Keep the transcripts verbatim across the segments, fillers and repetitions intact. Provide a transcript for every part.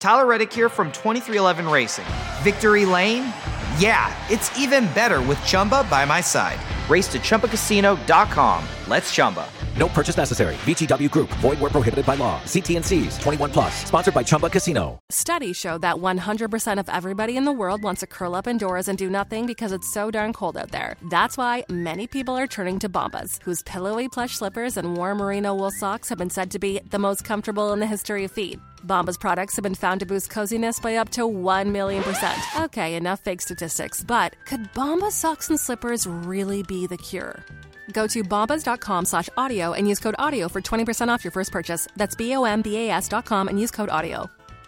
Tyler Reddick here from twenty-three eleven Racing. Victory Lane? Yeah, it's even better with Chumba by my side. Race to Chumba Casino dot com. Let's Chumba. No purchase necessary. V G W Group. Void where prohibited by law. See T and C's. twenty-one plus. Sponsored by Chumba Casino. Studies show that one hundred percent of everybody in the world wants to curl up indoors and do nothing because it's so darn cold out there. That's why many people are turning to Bombas, whose pillowy plush slippers and warm merino wool socks have been said to be the most comfortable in the history of feet. Bombas products have been found to boost coziness by up to one million percent. Okay, enough fake statistics, but could Bombas socks and slippers really be the cure? Go to bombas.com slash audio and use code audio for twenty percent off your first purchase. That's B O M B A S dot com and use code audio.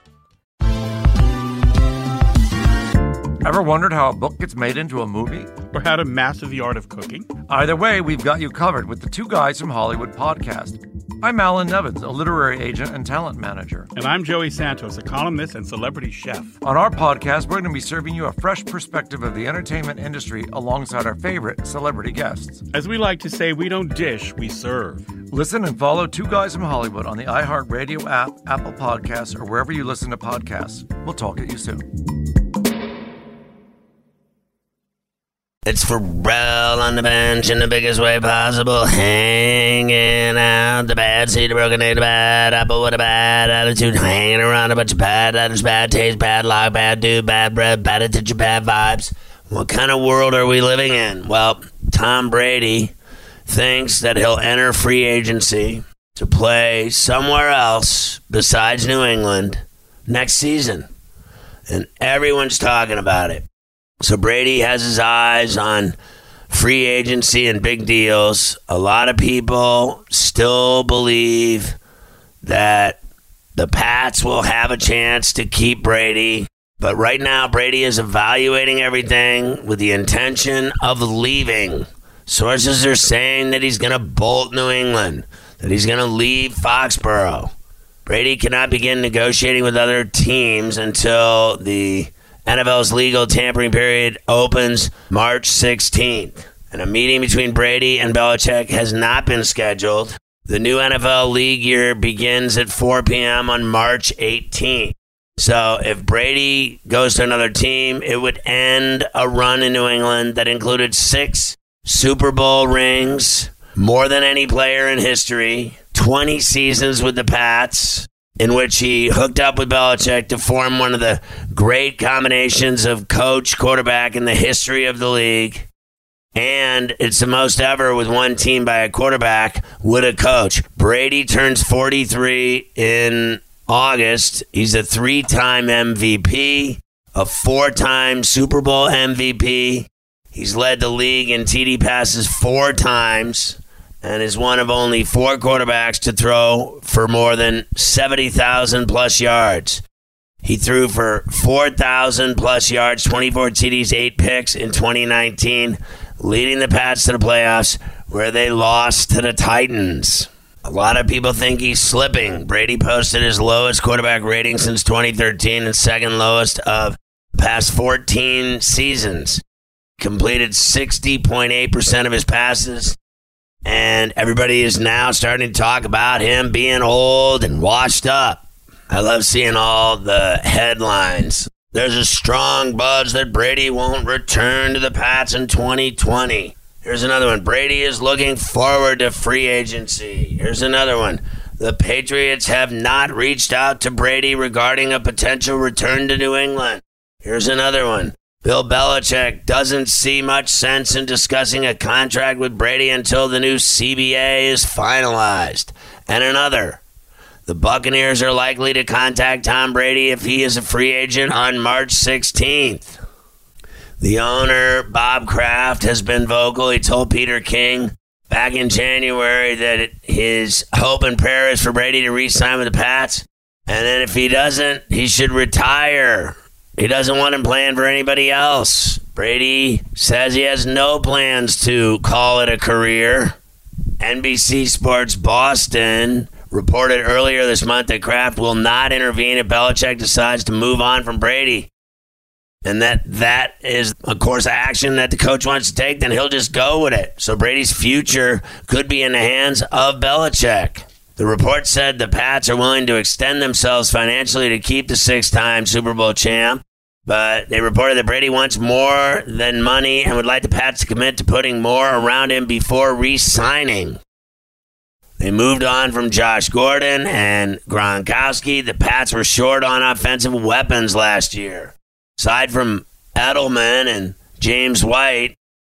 Ever wondered how a book gets made into a movie? Or how to master the art of cooking? Either way, we've got you covered with the Two Guys from Hollywood podcast. I'm Alan Nevins, a literary agent and talent manager. And I'm Joey Santos, a columnist and celebrity chef. On our podcast, we're going to be serving you a fresh perspective of the entertainment industry alongside our favorite celebrity guests. As we like to say, we don't dish, we serve. Listen and follow Two Guys from Hollywood on the iHeartRadio app, Apple Podcasts, or wherever you listen to podcasts. We'll talk at you soon. It's Pharrell on the bench in the biggest way possible, hanging out the bad seed, a broken egg, a bad apple with a bad attitude, hanging around a bunch of bad letters, bad taste, bad luck, bad dude, bad breath, bad attention, bad vibes. What kind of world are we living in? Well, Tom Brady thinks that he'll enter free agency to play somewhere else besides New England next season, and everyone's talking about it. So Brady has his eyes on free agency and big deals. A lot of people still believe that the Pats will have a chance to keep Brady. But right now, Brady is evaluating everything with the intention of leaving. Sources are saying that he's going to bolt New England, that he's going to leave Foxborough. Brady cannot begin negotiating with other teams until the N F L's legal tampering period opens March sixteenth, and a meeting between Brady and Belichick has not been scheduled. The new N F L league year begins at four p.m. on March eighteenth. So if Brady goes to another team, it would end a run in New England that included six Super Bowl rings, more than any player in history, twenty seasons with the Pats, in which he hooked up with Belichick to form one of the great combinations of coach, quarterback in the history of the league. And it's the most ever with one team by a quarterback with a coach. Brady turns forty-three in August. He's a three-time M V P, a four-time Super Bowl M V P. He's led the league in T D passes four times, and is one of only four quarterbacks to throw for more than seventy thousand plus yards. He threw for four thousand plus yards, twenty-four T Ds, eight picks in twenty nineteen, leading the Pats to the playoffs, where they lost to the Titans. A lot of people think he's slipping. Brady posted his lowest quarterback rating since twenty thirteen and second lowest of the past fourteen seasons. Completed sixty point eight percent of his passes. And everybody is now starting to talk about him being old and washed up. I love seeing all the headlines. There's a strong buzz that Brady won't return to the Pats in twenty twenty. Here's another one. Brady is looking forward to free agency. Here's another one. The Patriots have not reached out to Brady regarding a potential return to New England. Here's another one. Bill Belichick doesn't see much sense in discussing a contract with Brady until the new C B A is finalized. And another, the Buccaneers are likely to contact Tom Brady if he is a free agent on March sixteenth. The owner, Bob Kraft, has been vocal. He told Peter King back in January that his hope and prayer is for Brady to re-sign with the Pats. And then if he doesn't, he should retire. He doesn't want him playing for anybody else. Brady says he has no plans to call it a career. N B C Sports Boston reported earlier this month that Kraft will not intervene if Belichick decides to move on from Brady. And that that is a course of action that the coach wants to take, then he'll just go with it. So Brady's future could be in the hands of Belichick. The report said the Pats are willing to extend themselves financially to keep the six-time Super Bowl champ, but they reported that Brady wants more than money and would like the Pats to commit to putting more around him before re-signing. They moved on from Josh Gordon and Gronkowski. The Pats were short on offensive weapons last year. Aside from Edelman and James White,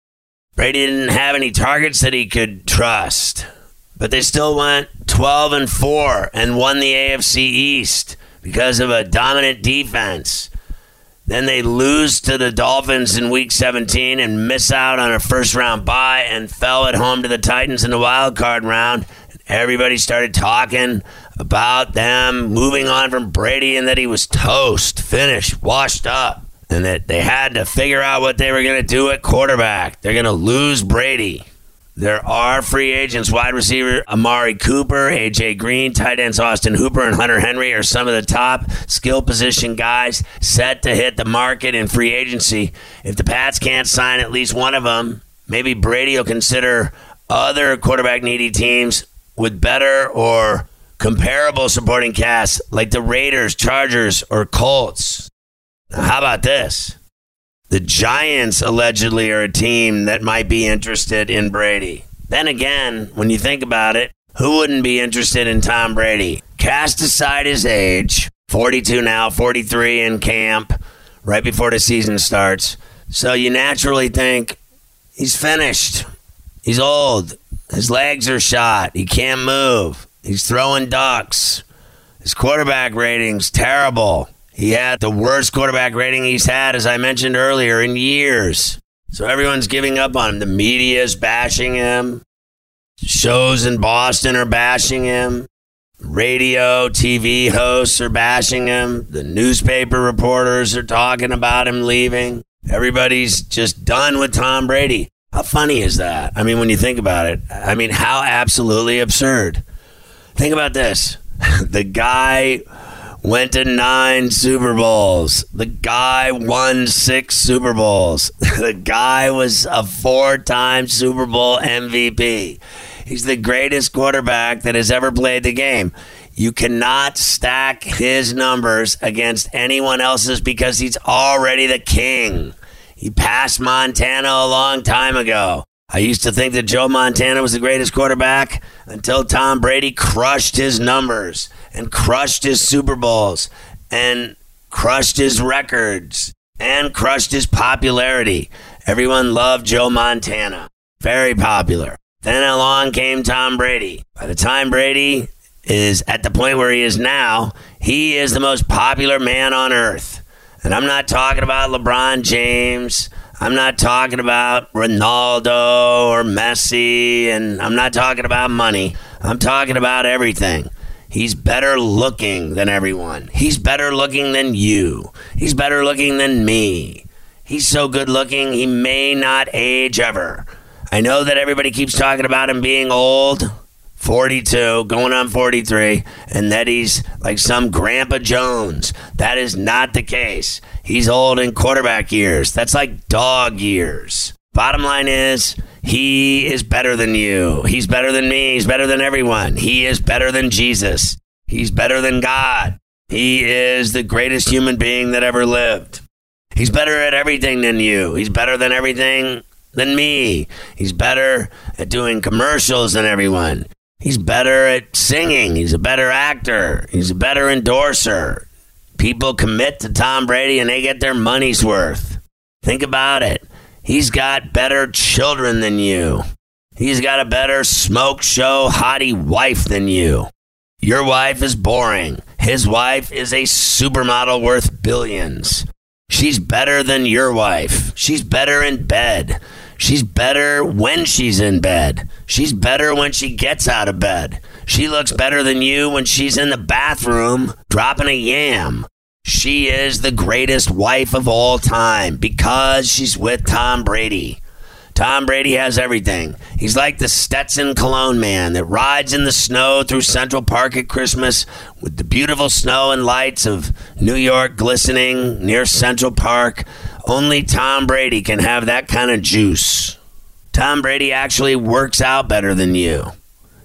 Brady didn't have any targets that he could trust. But they still went twelve and four and won the A F C East because of a dominant defense. Then they lose to the Dolphins in week seventeen and miss out on a first-round bye and fell at home to the Titans in the wild card round. Everybody started talking about them moving on from Brady and that he was toast, finished, washed up, and that they had to figure out what they were going to do at quarterback. They're going to lose Brady. There are free agents. Wide receiver Amari Cooper, A J Green, tight ends Austin Hooper and Hunter Henry are some of the top skill position guys set to hit the market in free agency. If the Pats can't sign at least one of them, maybe Brady will consider other quarterback-needy teams with better or comparable supporting casts like the Raiders, Chargers, or Colts. Now, how about this? The Giants allegedly are a team that might be interested in Brady. Then again, when you think about it, who wouldn't be interested in Tom Brady? Cast aside his age, forty-two now, forty-three in camp, right before the season starts. So you naturally think, he's finished. He's old. His legs are shot. He can't move. He's throwing ducks. His quarterback rating's terrible. He had the worst quarterback rating he's had, as I mentioned earlier, in years. So everyone's giving up on him. The media's bashing him. Shows in Boston are bashing him. Radio, T V hosts are bashing him. The newspaper reporters are talking about him leaving. Everybody's just done with Tom Brady. How funny is that? I mean, when you think about it, I mean, how absolutely absurd. Think about this. The guy went to nine Super Bowls. The guy won six Super Bowls. The guy was a four-time Super Bowl M V P. He's the greatest quarterback that has ever played the game. You cannot stack his numbers against anyone else's because he's already the king. He passed Montana a long time ago. I used to think that Joe Montana was the greatest quarterback until Tom Brady crushed his numbers and crushed his Super Bowls and crushed his records and crushed his popularity. Everyone loved Joe Montana. Very popular. Then along came Tom Brady. By the time Brady is at the point where he is now, he is the most popular man on earth. And I'm not talking about LeBron James. I'm not talking about Ronaldo or Messi, and I'm not talking about money. I'm talking about everything. He's better looking than everyone. He's better looking than you. He's better looking than me. He's so good looking, he may not age ever. I know that everybody keeps talking about him being old, forty-two, going on forty-three, and that he's like some Grandpa Jones. That is not the case. He's old in quarterback years. That's like dog years. Bottom line is, he is better than you. He's better than me. He's better than everyone. He is better than Jesus. He's better than God. He is the greatest human being that ever lived. He's better at everything than you. He's better than everything than me. He's better at doing commercials than everyone. He's better at singing. He's a better actor. He's a better endorser. People commit to Tom Brady and they get their money's worth. Think about it. He's got better children than you. He's got a better smoke show hottie wife than you. Your wife is boring. His wife is a supermodel worth billions. She's better than your wife. She's better in bed. She's better when she's in bed. She's better when she gets out of bed. She looks better than you when she's in the bathroom dropping a yam. She is the greatest wife of all time because she's with Tom Brady. Tom Brady has everything. He's like the Stetson Cologne man that rides in the snow through Central Park at Christmas with the beautiful snow and lights of New York glistening near Central Park. Only Tom Brady can have that kind of juice. Tom Brady actually works out better than you.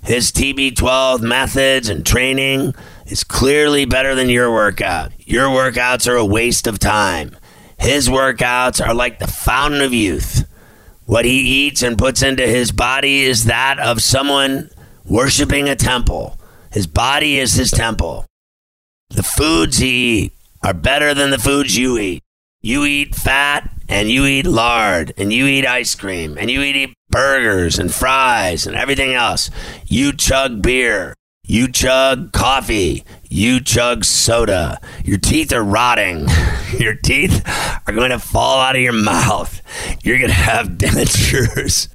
His T B twelve methods and training is clearly better than your workout. Your workouts are a waste of time. His workouts are like the fountain of youth. What he eats and puts into his body is that of someone worshiping a temple. His body is his temple. The foods he eats are better than the foods you eat. You eat fat, and you eat lard, and you eat ice cream, and you eat burgers and fries and everything else. You chug beer. You chug coffee. You chug soda. Your teeth are rotting. Your teeth are going to fall out of your mouth. You're going to have dentures.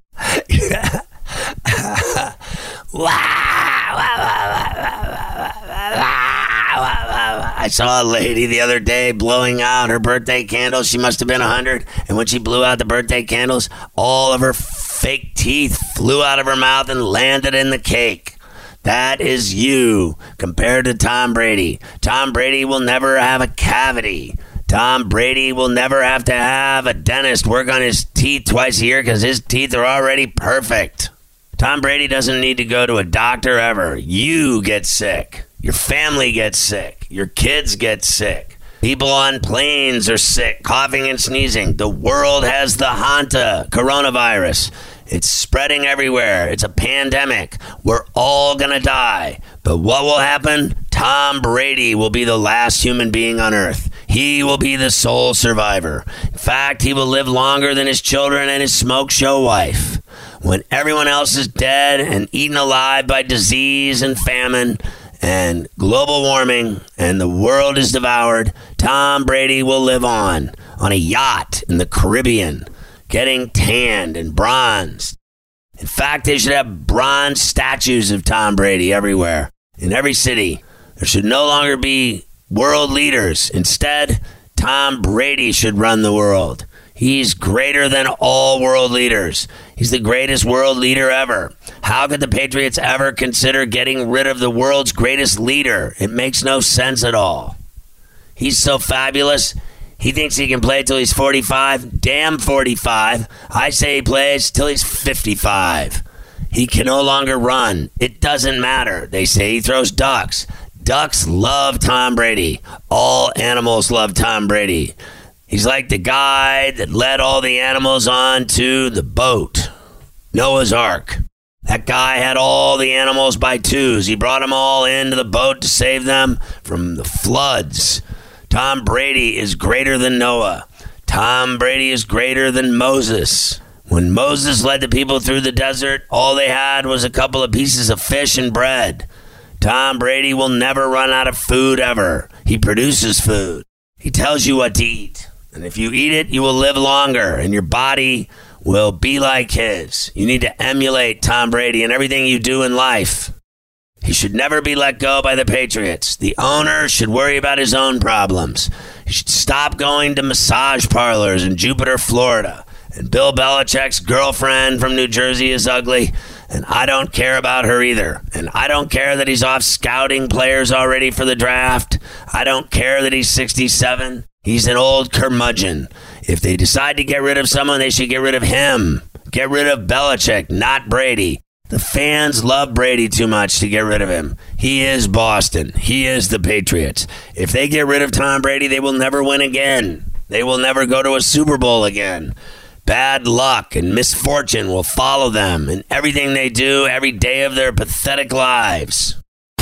I saw a lady the other day blowing out her birthday candles. She must have been one hundred. And when she blew out the birthday candles, all of her fake teeth flew out of her mouth and landed in the cake. That is you compared to Tom Brady. Tom Brady will never have a cavity. Tom Brady will never have to have a dentist work on his teeth twice a year because his teeth are already perfect. Tom Brady doesn't need to go to a doctor ever. You get sick. Your family gets sick. Your kids get sick. People on planes are sick, coughing and sneezing. The world has the Hanta coronavirus. It's spreading everywhere. It's a pandemic. We're all going to die. But what will happen? Tom Brady will be the last human being on earth. He will be the sole survivor. In fact, he will live longer than his children and his smoke show wife. When everyone else is dead and eaten alive by disease and famine and global warming and the world is devoured, Tom Brady will live on, on a yacht in the Caribbean, getting tanned and bronzed. In fact, they should have bronze statues of Tom Brady everywhere, in every city. There should no longer be world leaders. Instead, Tom Brady should run the world. He's greater than all world leaders. He's the greatest world leader ever. How could the Patriots ever consider getting rid of the world's greatest leader? It makes no sense at all. He's so fabulous. He thinks he can play till he's forty-five. Damn forty-five. I say he plays till he's fifty-five. He can no longer run. It doesn't matter. They say he throws ducks. Ducks love Tom Brady. All animals love Tom Brady. He's like the guy that led all the animals onto the boat, Noah's Ark. That guy had all the animals by twos. He brought them all into the boat to save them from the floods. Tom Brady is greater than Noah. Tom Brady is greater than Moses. When Moses led the people through the desert, all they had was a couple of pieces of fish and bread. Tom Brady will never run out of food ever. He produces food. He tells you what to eat. And if you eat it, you will live longer, and your body will be like his. You need to emulate Tom Brady in everything you do in life. He should never be let go by the Patriots. The owner should worry about his own problems. He should stop going to massage parlors in Jupiter, Florida. And Bill Belichick's girlfriend from New Jersey is ugly, and I don't care about her either. And I don't care that he's off scouting players already for the draft. I don't care that he's sixty-seven. He's an old curmudgeon. If they decide to get rid of someone, they should get rid of him. Get rid of Belichick, not Brady. The fans love Brady too much to get rid of him. He is Boston. He is the Patriots. If they get rid of Tom Brady, they will never win again. They will never go to a Super Bowl again. Bad luck and misfortune will follow them in everything they do every day of their pathetic lives.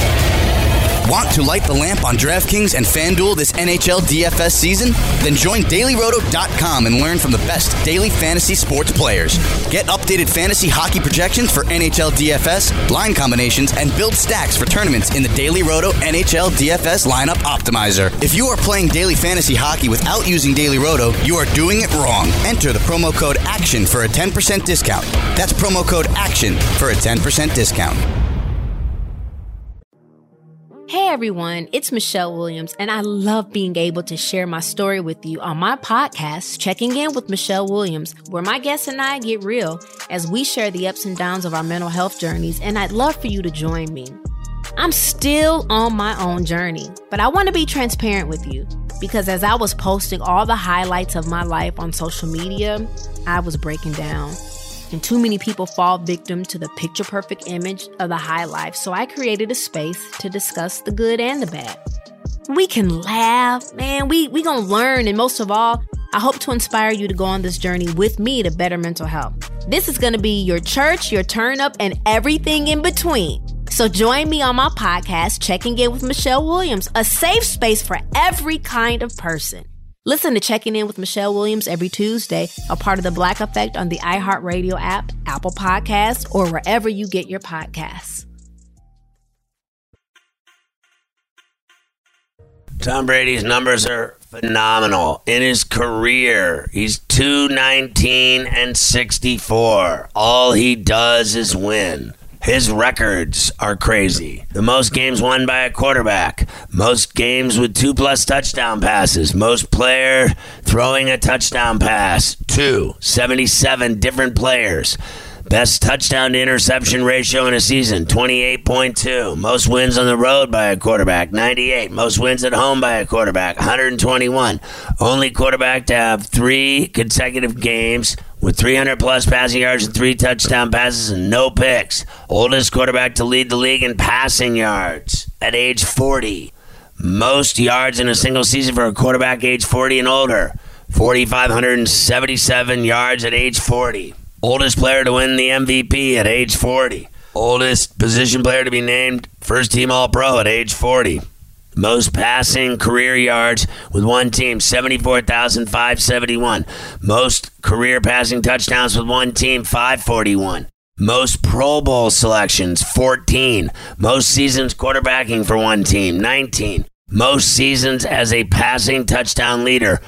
Want to light the lamp on DraftKings and FanDuel this N H L D F S season? Then join Daily Roto dot com and learn from the best daily fantasy sports players. Get updated fantasy hockey projections for N H L D F S, line combinations, and build stacks for tournaments in the Daily Roto N H L D F S Lineup Optimizer. If you are playing daily fantasy hockey without using Daily Roto, you are doing it wrong. Enter the promo code ACTION for a ten percent discount. That's promo code ACTION for a ten percent discount. Hey everyone, it's Michelle Williams, and I love being able to share my story with you on my podcast, Checking In with Michelle Williams, where my guests and I get real as we share the ups and downs of our mental health journeys, and I'd love for you to join me. I'm still on my own journey, but I want to be transparent with you because as I was posting all the highlights of my life on social media, I was breaking down. and too many people fall victim to the picture-perfect image of the high life. So I created a space to discuss the good and the bad. We can laugh, man. We we gonna learn, and most of all, I hope to inspire you to go on this journey with me to better mental health. This is gonna be your church, your turn up, and everything in between. So join me on my podcast, Checking In with Michelle Williams, a safe space for every kind of person. Listen to Checking In with Michelle Williams every Tuesday, a part of the Black Effect on the iHeartRadio app, Apple Podcasts, or wherever you get your podcasts. Tom Brady's numbers are phenomenal. In his career, he's two nineteen and sixty-four. All he does is win. His records are crazy. The most games won by a quarterback. Most games with two-plus touchdown passes. Most player throwing a touchdown pass. Two. seventy-seven different players. Best touchdown to interception ratio in a season, twenty-eight point two. Most wins on the road by a quarterback, ninety-eight. Most wins at home by a quarterback, one hundred twenty-one. Only quarterback to have three consecutive games with three hundred plus passing yards and three touchdown passes and no picks. Oldest quarterback to lead the league in passing yards at age forty. Most yards in a single season for a quarterback age forty and older, four thousand five hundred seventy-seven yards at age forty. Oldest player to win the M V P at age forty. Oldest position player to be named first team All-Pro at age forty. Most passing career yards with one team, seventy-four thousand five hundred seventy-one. Most career passing touchdowns with one team, five hundred forty-one. Most Pro Bowl selections, fourteen. Most seasons quarterbacking for one team, nineteen. Most seasons as a passing touchdown leader,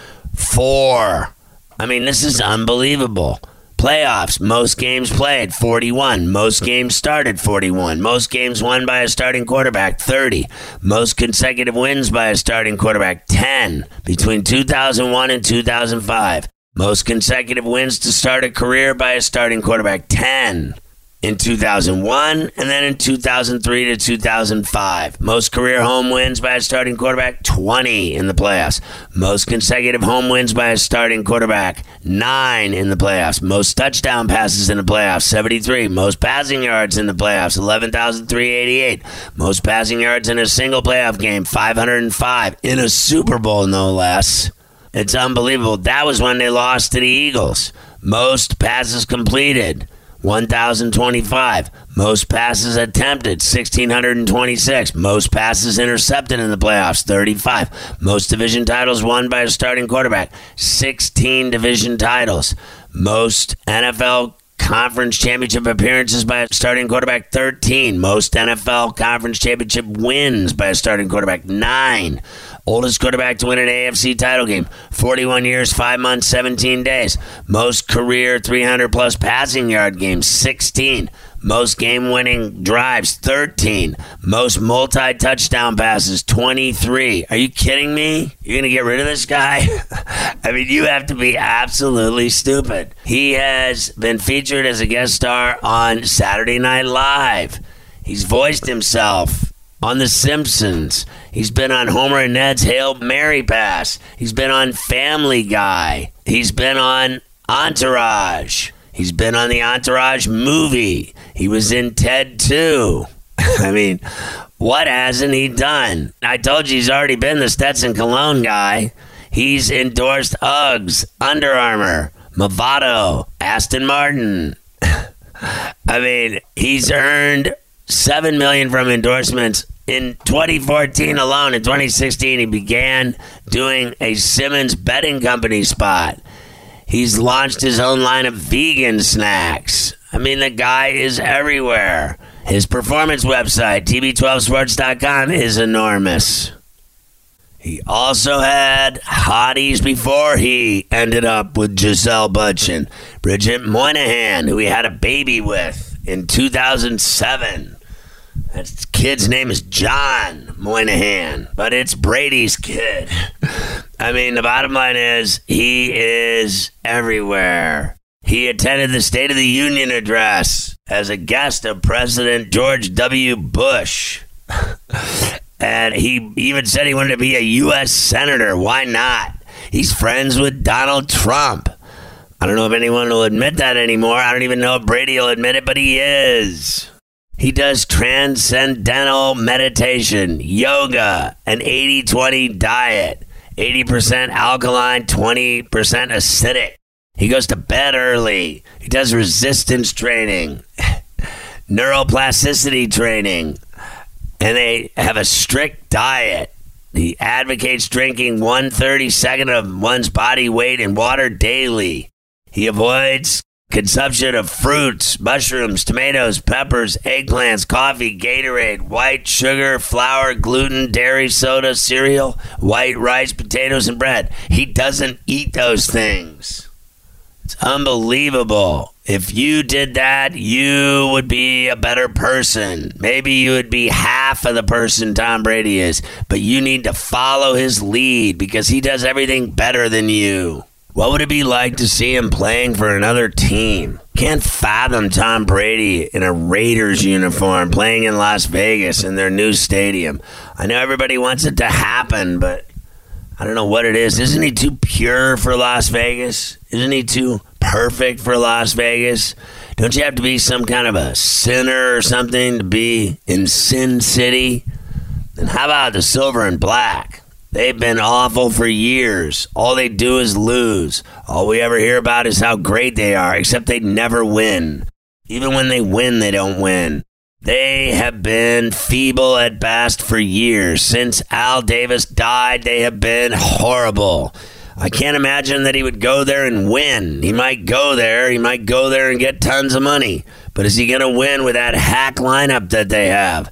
four. I mean, this is unbelievable. Playoffs, most games played, forty-one. Most games started, forty-one. Most games won by a starting quarterback, thirty. Most consecutive wins by a starting quarterback, ten. Between two thousand one and two thousand five. Most consecutive wins to start a career by a starting quarterback, ten. In two thousand one, and then in two thousand three to two thousand five. Most career home wins by a starting quarterback, twenty in the playoffs. Most consecutive home wins by a starting quarterback, nine in the playoffs. Most touchdown passes in the playoffs, seventy-three. Most passing yards in the playoffs, eleven thousand three hundred eighty-eight. Most passing yards in a single playoff game, five hundred five. In a Super Bowl, no less. It's unbelievable. That was when they lost to the Eagles. Most passes completed, one thousand twenty-five. Most passes attempted, one thousand six hundred twenty-six. Most passes intercepted in the playoffs, thirty-five. Most division titles won by a starting quarterback, sixteen division titles. Most N F L conference championship appearances by a starting quarterback, thirteen. Most N F L conference championship wins by a starting quarterback, nine. Oldest quarterback to win an A F C title game, forty-one years, five months, seventeen days. Most career three hundred plus passing yard games, sixteen. Most game-winning drives, thirteen. Most multi-touchdown passes, twenty-three. Are you kidding me? You're going to get rid of this guy? I mean, you have to be absolutely stupid. He has been featured as a guest star on Saturday Night Live. He's voiced himself on The Simpsons. He's been on Homer and Ned's Hail Mary Pass. He's been on Family Guy. He's been on Entourage. He's been on the Entourage movie. He was in Ted two. I mean, what hasn't he done? I told you he's already been the Stetson Cologne guy. He's endorsed Uggs, Under Armour, Movado, Aston Martin. I mean, he's earned seven million dollars from endorsements. In twenty fourteen alone, in twenty sixteen, he began doing a Simmons Betting Company spot. He's launched his own line of vegan snacks. I mean, the guy is everywhere. His performance website, T B twelve sports dot com, is enormous. He also had hotties before he ended up with Gisele Bundchen. Bridget Moynihan, who he had a baby with in two thousand seven. That kid's name is John Moynihan, but it's Brady's kid. I mean, the bottom line is he is everywhere. He attended the State of the Union address as a guest of President George W. Bush. And he even said he wanted to be a U S senator. Why not? He's friends with Donald Trump. I don't know if anyone will admit that anymore. I don't even know if Brady will admit it, but he is. He does transcendental meditation, yoga, an eighty twenty diet, eighty percent alkaline, twenty percent acidic. He goes to bed early. He does resistance training, neuroplasticity training, and they have a strict diet. He advocates drinking one thirty-second of one's body weight in water daily. He avoids consumption of fruits, mushrooms, tomatoes, peppers, eggplants, coffee, Gatorade, white sugar, flour, gluten, dairy, soda, cereal, white rice, potatoes, and bread. He doesn't eat those things. It's unbelievable. If you did that, you would be a better person. Maybe you would be half of the person Tom Brady is, but you need to follow his lead because he does everything better than you. What would it be like to see him playing for another team? Can't fathom Tom Brady in a Raiders uniform playing in Las Vegas in their new stadium. I know everybody wants it to happen, but I don't know what it is. Isn't he too pure for Las Vegas? Isn't he too perfect for Las Vegas? Don't you have to be some kind of a sinner or something to be in Sin City? And how about the Silver and Black? They've been awful for years. All they do is lose. All we ever hear about is how great they are, except they never win. Even when they win, they don't win. They have been feeble at best for years. Since Al Davis died, they have been horrible. I can't imagine that he would go there and win. He might go there. He might go there and get tons of money. But is he going to win with that hack lineup that they have?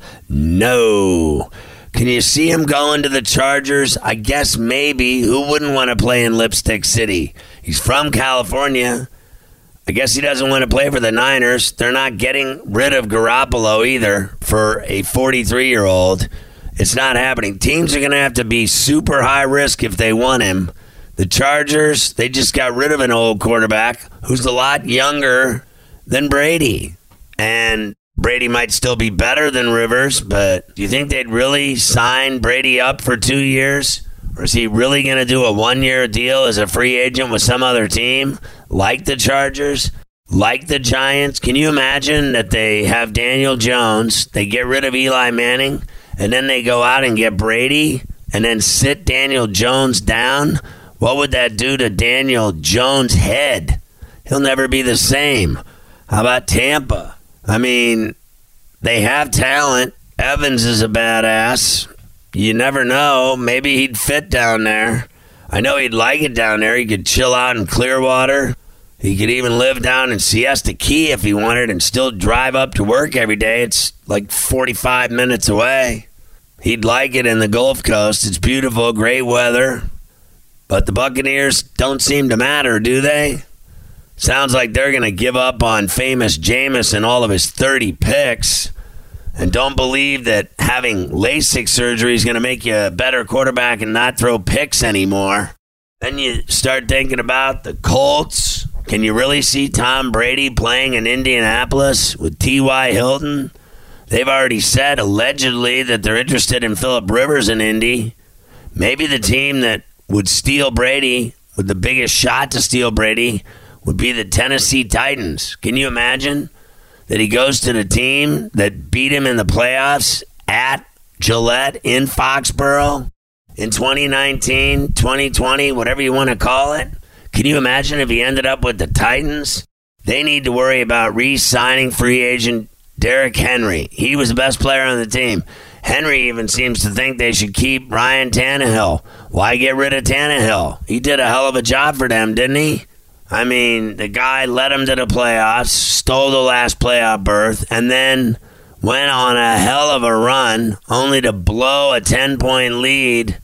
No. Can you see him going to the Chargers? I guess maybe. Who wouldn't want to play in Lipstick City? He's from California. I guess he doesn't want to play for the Niners. They're not getting rid of Garoppolo either for a forty-three-year-old. It's not happening. Teams are going to have to be super high risk if they want him. The Chargers, they just got rid of an old quarterback who's a lot younger than Brady. And Brady might still be better than Rivers, but do you think they'd really sign Brady up for two years? Or is he really going to do a one-year deal as a free agent with some other team, like the Chargers, like the Giants? Can you imagine that they have Daniel Jones, they get rid of Eli Manning, and then they go out and get Brady, and then sit Daniel Jones down? What would that do to Daniel Jones' head? He'll never be the same. How about Tampa? I mean, they have talent. Evans is a badass. You never know. Maybe he'd fit down there. I know he'd like it down there. He could chill out in Clearwater. He could even live down in Siesta Key if he wanted and still drive up to work every day. It's like forty-five minutes away. He'd like it in the Gulf Coast. It's beautiful, great weather. But the Buccaneers don't seem to matter, do they? Sounds like they're going to give up on famous Jameis and all of his thirty picks. And don't believe that having LASIK surgery is going to make you a better quarterback and not throw picks anymore. Then you start thinking about the Colts. Can you really see Tom Brady playing in Indianapolis with T Y. Hilton? They've already said, allegedly, that they're interested in Phillip Rivers in Indy. Maybe the team that would steal Brady, with the biggest shot to steal Brady, would be the Tennessee Titans. Can you imagine that he goes to the team that beat him in the playoffs at Gillette in Foxborough in twenty nineteen, twenty twenty, whatever you want to call it? Can you imagine if he ended up with the Titans? They need to worry about re-signing free agent Derrick Henry. He was the best player on the team. Henry even seems to think they should keep Ryan Tannehill. Why get rid of Tannehill? He did a hell of a job for them, didn't he? I mean, the guy led them to the playoffs, stole the last playoff berth, and then went on a hell of a run, only to blow a ten-point lead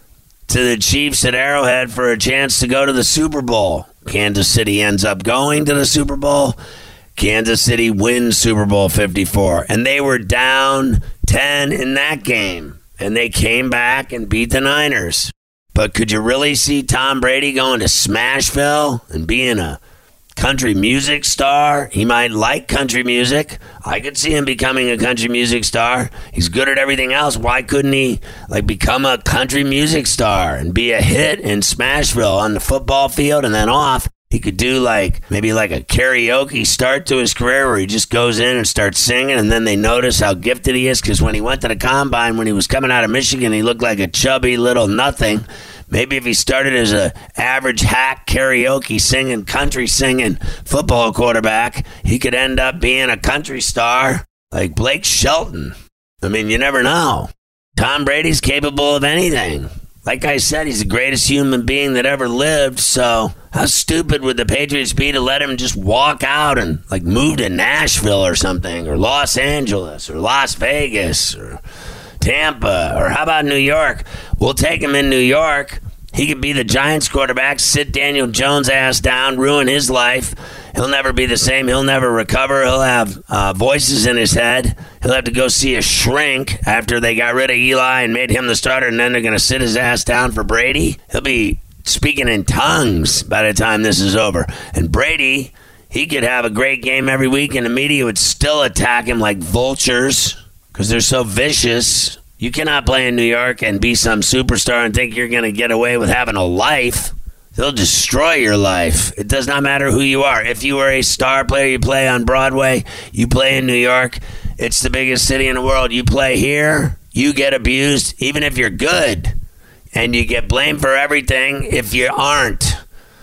to the Chiefs at Arrowhead for a chance to go to the Super Bowl. Kansas City ends up going to the Super Bowl. Kansas City wins Super Bowl fifty-four, and they were down ten in that game, and they came back and beat the Niners. But could you really see Tom Brady going to Smashville and being a country music star? He might like country music. I could see him becoming a country music star. He's good at everything else. Why couldn't he like become a country music star and be a hit in Smashville on the football field and then off? He could do like maybe like a karaoke start to his career where he just goes in and starts singing, and then they notice how gifted he is, because when he went to the combine, when he was coming out of Michigan, he looked like a chubby little nothing. Maybe if he started as a average hack karaoke singing, country singing football quarterback, he could end up being a country star like Blake Shelton. I mean, you never know. Tom Brady's capable of anything. Like I said, he's the greatest human being that ever lived, so how stupid would the Patriots be to let him just walk out and like move to Nashville or something, or Los Angeles, or Las Vegas, or Tampa, or how about New York? We'll take him in New York. He could be the Giants quarterback, sit Daniel Jones' ass down, ruin his life. He'll never be the same. He'll never recover. He'll have uh, voices in his head. He'll have to go see a shrink after they got rid of Eli and made him the starter, and then they're going to sit his ass down for Brady. He'll be speaking in tongues by the time this is over. And Brady, he could have a great game every week, and the media would still attack him like vultures because they're so vicious. You cannot play in New York and be some superstar and think you're going to get away with having a life. They'll destroy your life. It does not matter who you are. If you are a star player, you play on Broadway, you play in New York, it's the biggest city in the world. You play here, you get abused, even if you're good. And you get blamed for everything if you aren't.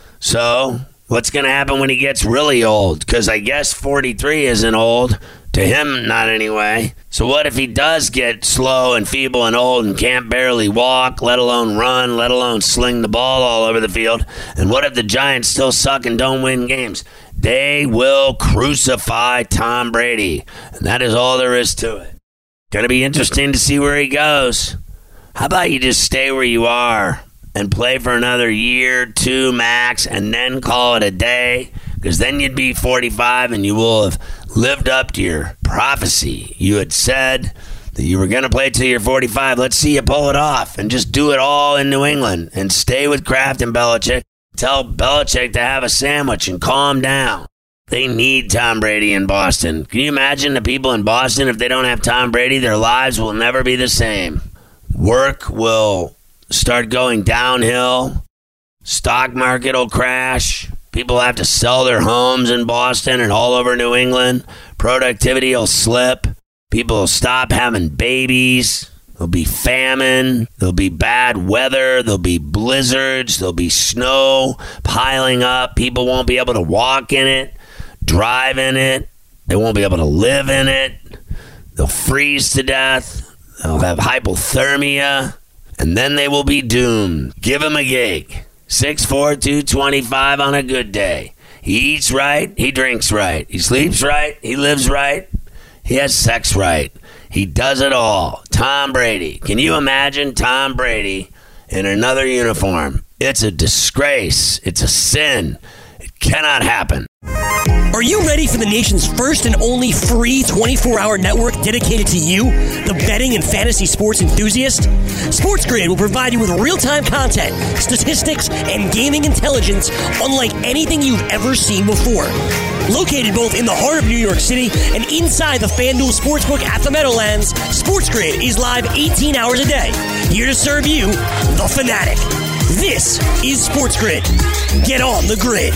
So, what's going to happen when he gets really old? Because I guess forty-three isn't old. To him, not anyway. So what if he does get slow and feeble and old and can't barely walk, let alone run, let alone sling the ball all over the field? And what if the Giants still suck and don't win games? They will crucify Tom Brady. And that is all there is to it. Going to be interesting to see where he goes. How about you just stay where you are and play for another year, two max, and then call it a day? Because then you'd be forty-five and you will have lived up to your prophecy. You had said that you were going to play till you're forty-five. Let's see you pull it off and just do it all in New England and stay with Kraft and Belichick. Tell Belichick to have a sandwich and calm down. They need Tom Brady in Boston. Can you imagine the people in Boston, if they don't have Tom Brady, their lives will never be the same. Work will start going downhill. Stock market will crash. People have to sell their homes in Boston and all over New England. Productivity will slip. People will stop having babies. There'll be famine. There'll be bad weather. There'll be blizzards. There'll be snow piling up. People won't be able to walk in it, drive in it. They won't be able to live in it. They'll freeze to death. They'll have hypothermia. And then they will be doomed. Give them a gig. six four, two twenty-five on a good day. He eats right, he drinks right. He sleeps right, he lives right, he has sex right. He does it all. Tom Brady. Can you imagine Tom Brady in another uniform? It's a disgrace. It's a sin. It cannot happen. Are you ready for the nation's first and only free twenty-four hour network dedicated to you, the betting and fantasy sports enthusiast? SportsGrid will provide you with real-time content, statistics, and gaming intelligence unlike anything you've ever seen before. Located both in the heart of New York City and inside the FanDuel Sportsbook at the Meadowlands, SportsGrid is live eighteen hours a day, here to serve you, the fanatic. This is SportsGrid. Get on the grid.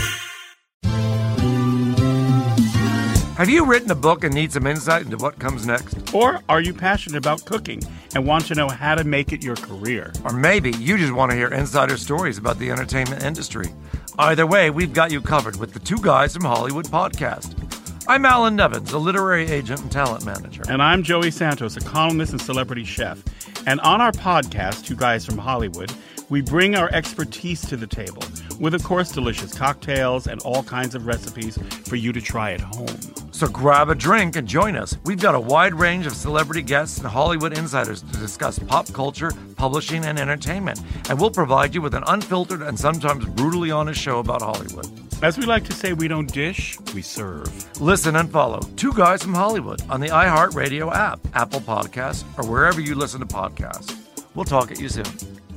Have you written a book and need some insight into what comes next? Or are you passionate about cooking and want to know how to make it your career? Or maybe you just want to hear insider stories about the entertainment industry. Either way, we've got you covered with the Two Guys from Hollywood podcast. I'm Alan Nevins, a literary agent and talent manager. And I'm Joey Santos, a columnist and celebrity chef. And on our podcast, Two Guys from Hollywood, we bring our expertise to the table with, of course, delicious cocktails and all kinds of recipes for you to try at home. So grab a drink and join us. We've got a wide range of celebrity guests and Hollywood insiders to discuss pop culture, publishing, and entertainment. And we'll provide you with an unfiltered and sometimes brutally honest show about Hollywood. As we like to say, we don't dish, we serve. Listen and follow Two Guys from Hollywood on the iHeartRadio app, Apple Podcasts, or wherever you listen to podcasts. We'll talk at you soon.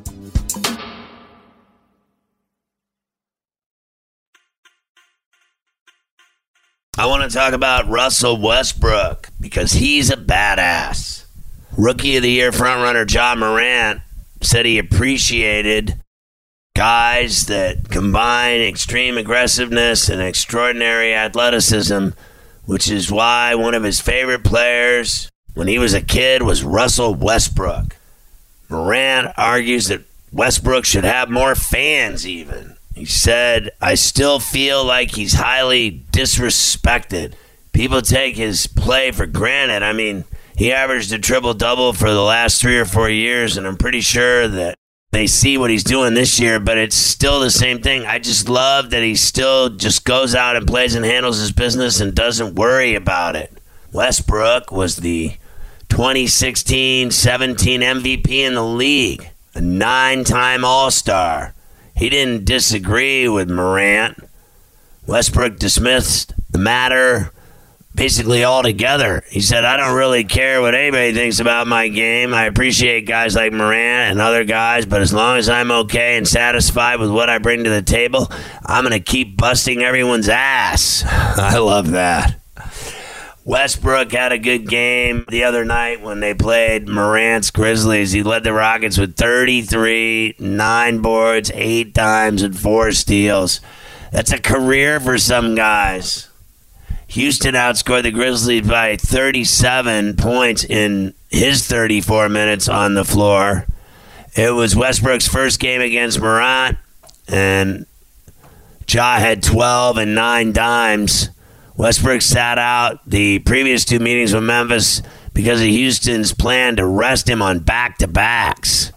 I want to talk about Russell Westbrook because he's a badass. Rookie of the Year frontrunner Ja Morant said he appreciated guys that combine extreme aggressiveness and extraordinary athleticism, which is why one of his favorite players when he was a kid was Russell Westbrook. Morant argues that Westbrook should have more fans even. He said, I still feel like he's highly disrespected. People take his play for granted. I mean, he averaged a triple-double for the last three or four years, and I'm pretty sure that they see what he's doing this year, but it's still the same thing. I just love that he still just goes out and plays and handles his business and doesn't worry about it. Westbrook was the twenty sixteen seventeen M V P in the league, a nine-time All-Star. He didn't disagree with Morant. Westbrook dismissed the matter basically altogether. He said, I don't really care what anybody thinks about my game. I appreciate guys like Morant and other guys, but as long as I'm okay and satisfied with what I bring to the table, I'm going to keep busting everyone's ass. I love that. Westbrook had a good game the other night when they played Morant's Grizzlies. He led the Rockets with thirty-three, nine boards, eight dimes, and four steals. That's a career for some guys. Houston outscored the Grizzlies by thirty-seven points in his thirty-four minutes on the floor. It was Westbrook's first game against Morant, and Ja had twelve and nine dimes. Westbrook sat out the previous two meetings with Memphis because of Houston's plan to rest him on back-to-backs.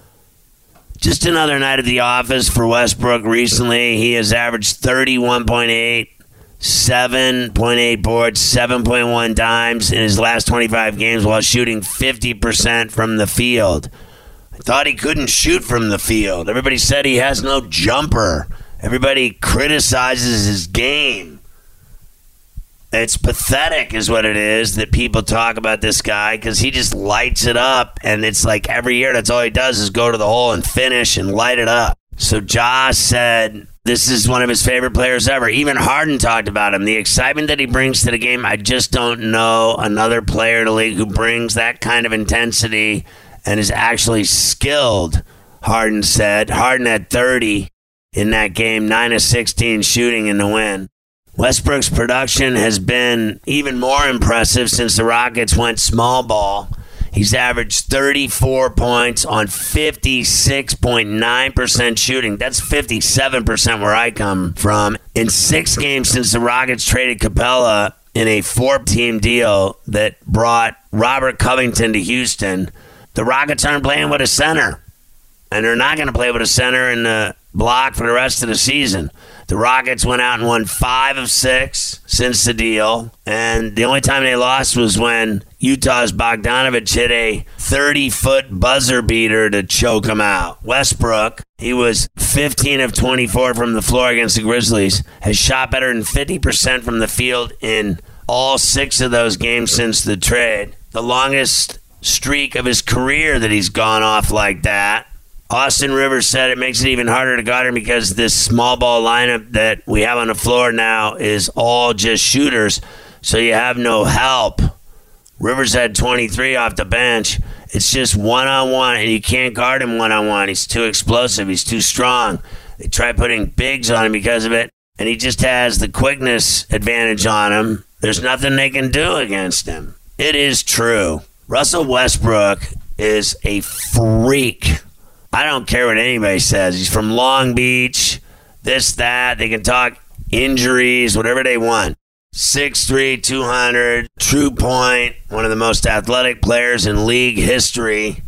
Just another night at the office for Westbrook recently. He has averaged thirty-one point eight, seven point eight boards, seven point one dimes in his last twenty-five games while shooting fifty percent from the field. I thought he couldn't shoot from the field. Everybody said he has no jumper. Everybody criticizes his game. It's pathetic is what it is that people talk about this guy because he just lights it up, and it's like every year that's all he does is go to the hole and finish and light it up. So Ja said this is one of his favorite players ever. Even Harden talked about him. The excitement that he brings to the game, I just don't know another player in the league who brings that kind of intensity and is actually skilled, Harden said. Harden had thirty in that game, nine of sixteen shooting in the win. Westbrook's production has been even more impressive since the Rockets went small ball. He's averaged thirty-four points on fifty-six point nine percent shooting. That's fifty-seven percent where I come from. In six games since the Rockets traded Capella in a four-team deal that brought Robert Covington to Houston, the Rockets aren't playing with a center. And they're not going to play with a center in the block for the rest of the season. The Rockets went out and won five of six since the deal, and the only time they lost was when Utah's Bogdanovich hit a thirty-foot buzzer beater to choke them out. Westbrook, he was fifteen of twenty-four from the floor against the Grizzlies, has shot better than fifty percent from the field in all six of those games since the trade. The longest streak of his career that he's gone off like that. Austin Rivers said it makes it even harder to guard him because this small ball lineup that we have on the floor now is all just shooters, so you have no help. Rivers had twenty-three off the bench. It's just one-on-one, and you can't guard him one-on-one. He's too explosive. He's too strong. They try putting bigs on him because of it, and he just has the quickness advantage on him. There's nothing they can do against him. It is true. Russell Westbrook is a freak. I don't care what anybody says. He's from Long Beach, this, that. They can talk injuries, whatever they want. six three, two hundred, true point, one of the most athletic players in league history.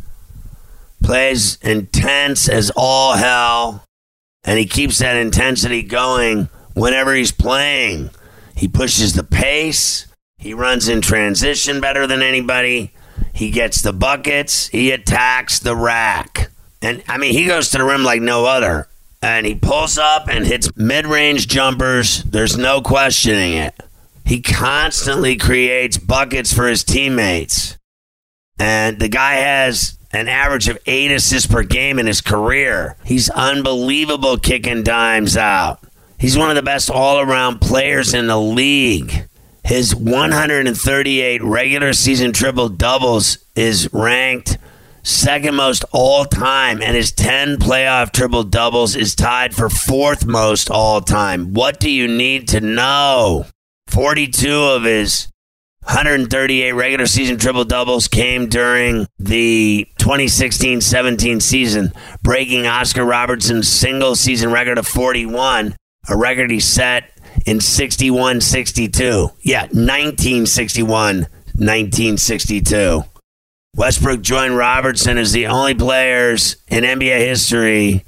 Plays intense as all hell, and he keeps that intensity going whenever he's playing. He pushes the pace. He runs in transition better than anybody. He gets the buckets. He attacks the rack. And, I mean, he goes to the rim like no other. And he pulls up and hits mid-range jumpers. There's no questioning it. He constantly creates buckets for his teammates. And the guy has an average of eight assists per game in his career. He's unbelievable kicking dimes out. He's one of the best all-around players in the league. His one hundred thirty-eight regular season triple-doubles is ranked second most all time, and his ten playoff triple doubles is tied for fourth most all time. What do you need to know? forty-two of his one hundred thirty-eight regular season triple doubles came during the twenty sixteen seventeen season, breaking Oscar Robertson's single season record of forty-one, a record he set in sixty-one sixty-two. Yeah, nineteen sixty-one nineteen sixty-two. Westbrook joined Robertson as the only players in N B A history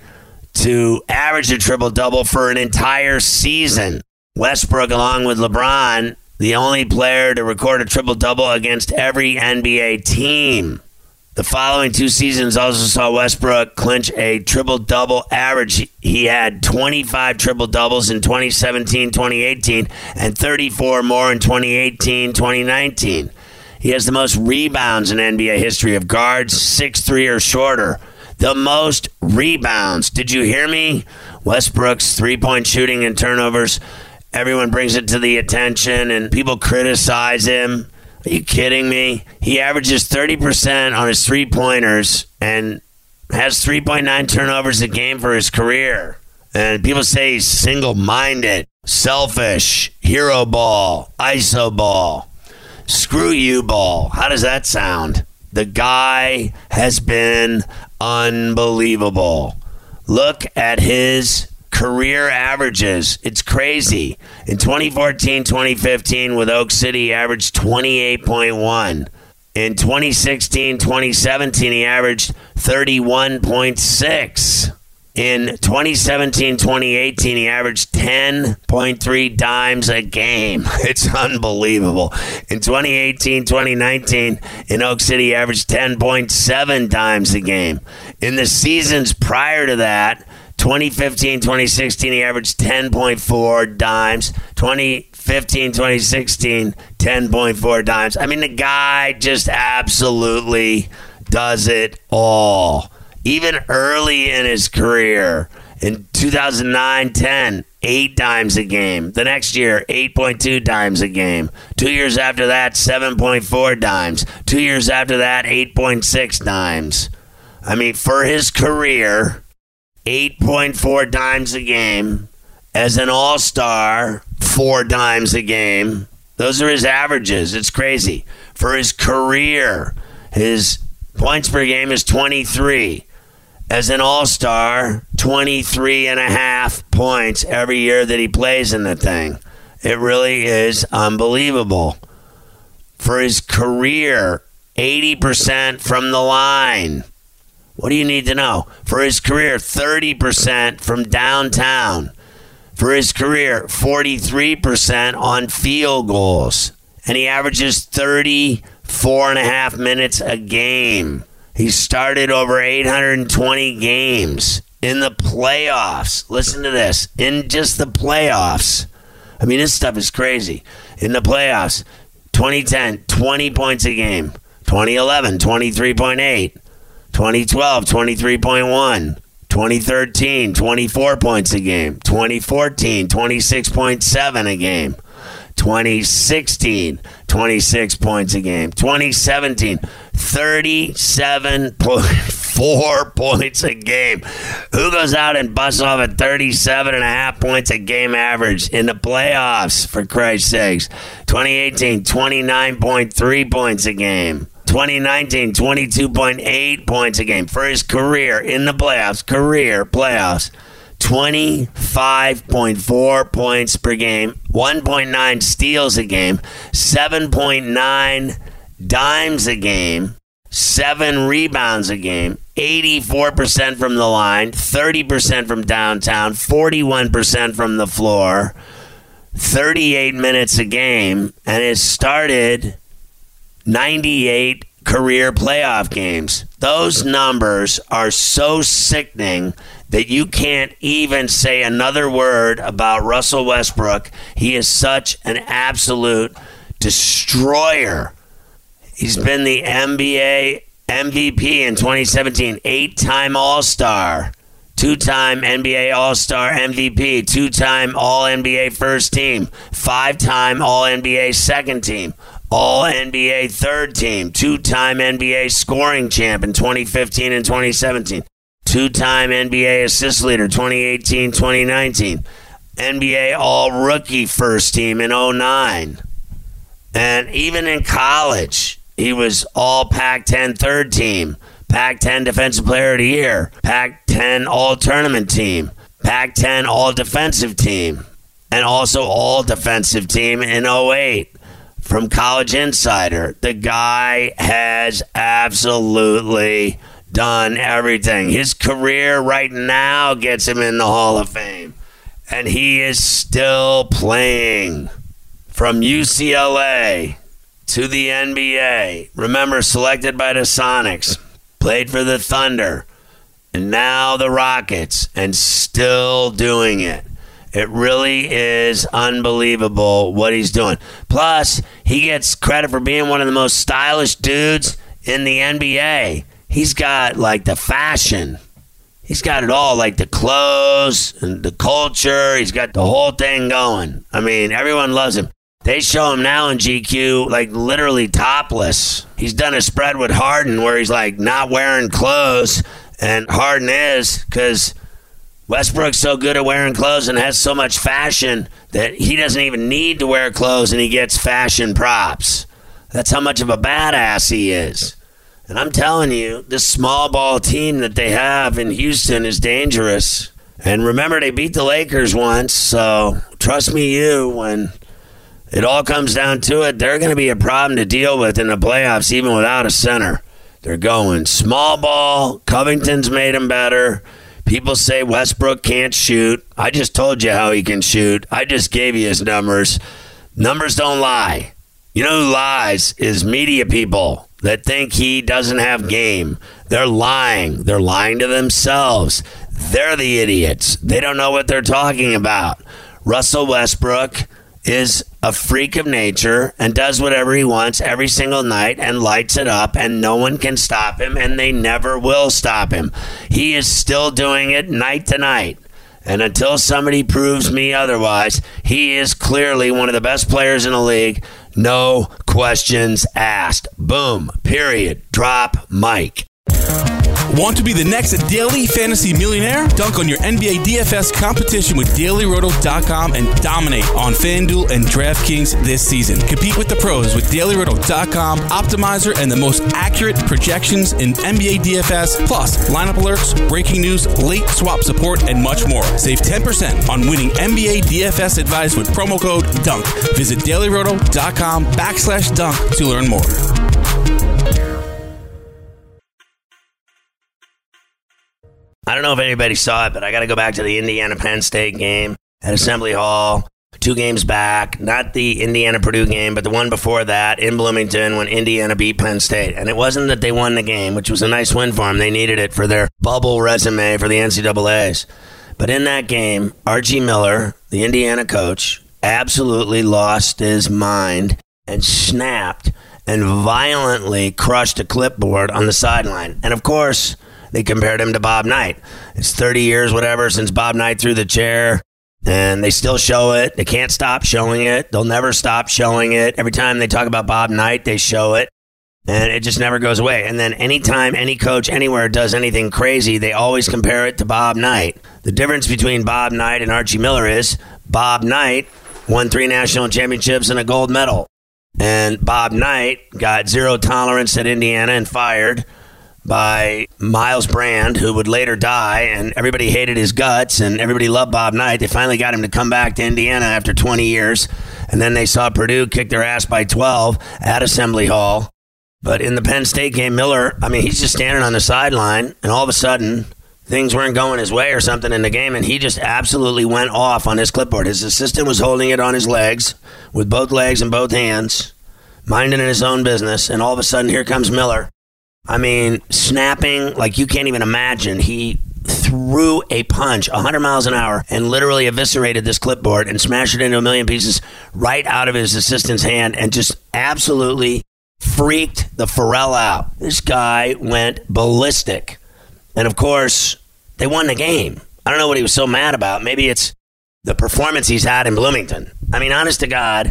to average a triple-double for an entire season. Westbrook, along with LeBron, the only player to record a triple-double against every N B A team. The following two seasons also saw Westbrook clinch a triple-double average. He had twenty-five triple-doubles in twenty seventeen twenty eighteen and thirty-four more in twenty eighteen twenty nineteen. He has the most rebounds in N B A history of guards six three or shorter. The most rebounds. Did you hear me? Westbrook's three-point shooting and turnovers, everyone brings it to the attention and people criticize him. Are you kidding me? He averages thirty percent on his three-pointers and has three point nine turnovers a game for his career. And people say he's single-minded, selfish, hero ball, I S O ball. Screw you, ball. How does that sound? The guy has been unbelievable. Look at his career averages. It's crazy. In twenty fourteen twenty fifteen with Oak City, he averaged twenty-eight point one. In twenty sixteen twenty seventeen, he averaged thirty-one point six. In twenty seventeen twenty eighteen, he averaged ten point three dimes a game. It's unbelievable. In twenty eighteen twenty nineteen, in Oak City, he averaged ten point seven dimes a game. In the seasons prior to that, twenty fifteen twenty sixteen, he averaged ten point four dimes. twenty fifteen twenty sixteen, ten point four dimes. I mean, the guy just absolutely does it all. Even early in his career, in two thousand nine ten, eight dimes a game. The next year, eight point two dimes a game. Two years after that, seven point four dimes. Two years after that, eight point six dimes. I mean, for his career, eight point four dimes a game. As an all-star, four dimes a game. Those are his averages. It's crazy. For his career, his points per game is twenty-three. As an all-star, twenty-three and a half points every year that he plays in the thing. It really is unbelievable. For his career, eighty percent from the line. What do you need to know? For his career, thirty percent from downtown. For his career, forty-three percent on field goals. And he averages thirty-four and a half minutes a game. He started over eight hundred twenty games in the playoffs. Listen to this. In just the playoffs. I mean, this stuff is crazy. In the playoffs, twenty ten, twenty points a game. twenty eleven, twenty-three point eight. twenty twelve, twenty-three point one. twenty thirteen, twenty-four points a game. twenty fourteen, twenty-six point seven a game. twenty sixteen, twenty-six points a game. twenty seventeen, thirty-seven point four points a game. Who goes out and busts off at thirty-seven and a half points a game average in the playoffs, for Christ's sakes? twenty eighteen, twenty-nine point three points a game. twenty nineteen, twenty-two point eight points a game. For his career in the playoffs, career playoffs, twenty-five point four points per game, one point nine steals a game, seven point nine dimes a game, seven rebounds a game, eighty-four percent from the line, thirty percent from downtown, forty-one percent from the floor, thirty-eight minutes a game, and has started ninety-eight career playoff games. Those numbers are so sickening that you can't even say another word about Russell Westbrook. He is such an absolute destroyer. He's been the N B A M V P in twenty seventeen, eight-time All-Star, two-time N B A All-Star M V P, two-time All-N B A First Team, five-time All-N B A Second Team, All N B A third team, two-time N B A scoring champ in twenty fifteen and twenty seventeen, two-time N B A assist leader twenty eighteen twenty nineteen, N B A all-rookie first team in oh nine. And even in college, he was all Pac ten third team, Pac ten defensive player of the year, Pac ten all-tournament team, Pac ten all-defensive team, and also all-defensive team in oh eight. From College Insider, the guy has absolutely done everything. His career right now gets him in the Hall of Fame. And he is still playing. From U C L A to the N B A. Remember, selected by the Sonics. Played for the Thunder. And now the Rockets. And still doing it. It really is unbelievable what he's doing. Plus, he gets credit for being one of the most stylish dudes in the N B A. He's got, like, the fashion. He's got it all, like the clothes and the culture. He's got the whole thing going. I mean, everyone loves him. They show him now in G Q, like, literally topless. He's done a spread with Harden where he's, like, not wearing clothes. And Harden is, because Westbrook's so good at wearing clothes and has so much fashion that he doesn't even need to wear clothes and he gets fashion props. That's how much of a badass he is. And I'm telling you, this small ball team that they have in Houston is dangerous. And remember, they beat the Lakers once, so trust me, you, when it all comes down to it, they're going to be a problem to deal with in the playoffs, even without a center. They're going small ball. Covington's made them better. People say Westbrook can't shoot. I just told you how he can shoot. I just gave you his numbers. Numbers don't lie. You know who lies is media people that think he doesn't have game. They're lying. They're lying to themselves. They're the idiots. They don't know what they're talking about. Russell Westbrook is a freak of nature and does whatever he wants every single night and lights it up, and no one can stop him, and they never will stop him. He is still doing it night to night. And until somebody proves me otherwise, he is clearly one of the best players in the league. No questions asked. Boom. Period. Drop mic. Want to be the next daily fantasy millionaire? Dunk on your N B A D F S competition with Daily Roto dot com and dominate on FanDuel and DraftKings this season. Compete with the pros with Daily Roto dot com, Optimizer, and the most accurate projections in N B A D F S, plus lineup alerts, breaking news, late swap support, and much more. Save ten percent on winning N B A D F S advice with promo code DUNK. Visit Daily Roto dot com backslash dunk to learn more. I don't know if anybody saw it, but I got to go back to the Indiana-Penn State game at Assembly Hall, two games back. Not the Indiana-Purdue game, but the one before that in Bloomington when Indiana beat Penn State. And it wasn't that they won the game, which was a nice win for them. They needed it for their bubble resume for the N C double A's. But in that game, Archie Miller, the Indiana coach, absolutely lost his mind and snapped and violently crushed a clipboard on the sideline. And of course, they compared him to Bob Knight. It's thirty years, whatever, since Bob Knight threw the chair, and they still show it. They can't stop showing it. They'll never stop showing it. Every time they talk about Bob Knight, they show it, and it just never goes away. And then anytime any coach anywhere does anything crazy, they always compare it to Bob Knight. The difference between Bob Knight and Archie Miller is Bob Knight won three national championships and a gold medal. And Bob Knight got zero tolerance at Indiana and fired by Miles Brand, who would later die, and everybody hated his guts, and everybody loved Bob Knight. They finally got him to come back to Indiana after twenty years, and then they saw Purdue kick their ass by twelve at Assembly Hall. But in the Penn State game, Miller, I mean, he's just standing on the sideline, and all of a sudden, things weren't going his way or something in the game, and he just absolutely went off on his clipboard. His assistant was holding it on his legs, with both legs and both hands, minding his own business, and all of a sudden, here comes Miller. I mean, snapping like you can't even imagine. He threw a punch one hundred miles an hour and literally eviscerated this clipboard and smashed it into a million pieces right out of his assistant's hand and just absolutely freaked the Pharrell out. This guy went ballistic. And, of course, they won the game. I don't know what he was so mad about. Maybe it's the performance he's had in Bloomington. I mean, honest to God,